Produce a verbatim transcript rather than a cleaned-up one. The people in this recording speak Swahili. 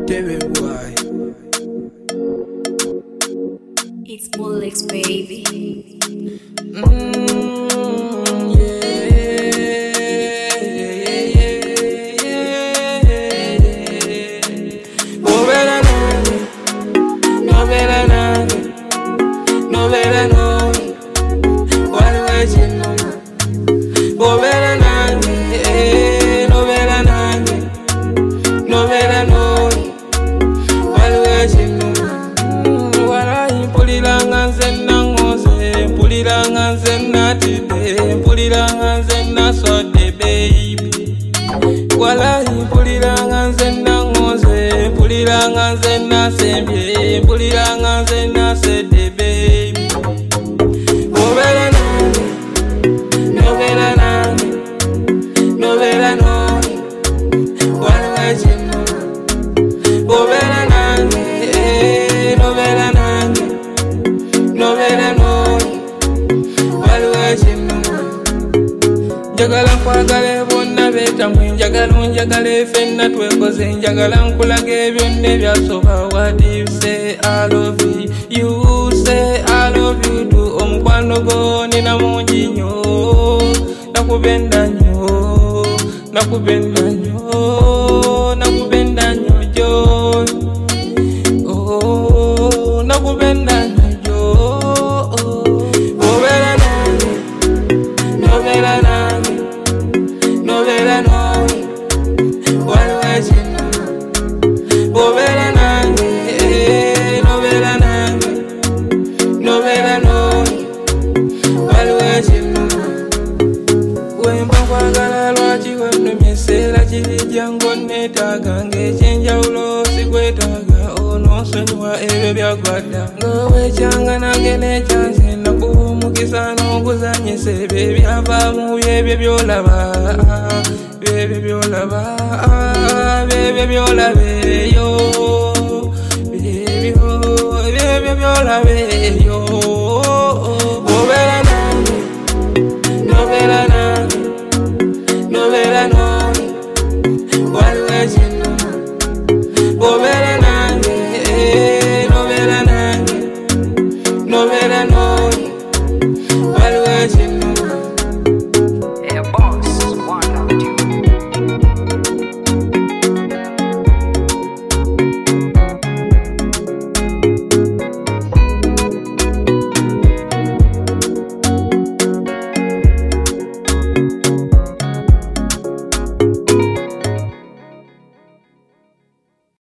David Boy. It's Molex, baby. Mm, yeah, yeah, yeah. Novela nange, novela nange, novela nange, waliwo ekinuma. Novela nange, novela nange, novela nange, waliwo ekinuma. Walayi mpuliranga nze nangoze, mpuliranga nze natidde, mpuliranga nze nasodde baby. Walayi mpuliranga nze nangoze, mpuliranga nze nasembye, mpuliranga nze nasedde baby. Novela nange, novela nange, novela nange, waliwo ekinuma. Novela nange, novela nange, novela nange, waliwo ekinuma. Njagala nkwagala bonna betamwe, njagala onjagala ffenna twekoze, njagala nkulaga ebyonna ebyasoba. What do you say I love you? You say I love you too. Omukwano gwo nina mungi nnyo, nakubenda nnyo, nakubenda nnyo, nakubenda nnyo gyo. Oh, nakubenda nnyo gyo. Novela nange, novela nange, novela nange, waliwo ekinuma. Novela nange, novela nange, novela nange, waliwo ekinuma. Wemba nkwagala lwaki wennumya ekiseera kirijja ng'onneetaaga, ng'ekyenjawulo sikwetaaga, onoonsonyiwa ebyo byagwadda. Ng'oweekyanga nange n'ekyanze nakuwa omukisa n'okuzannyisa ebyo ebyavaamu byebyo by'olaba, byebyo by'olaba, byebyo by'olaba eyo, byebyo byebyo by'olaba eyo. Novela nange, novela nange, novela nange, waliwo ekinuma. Novela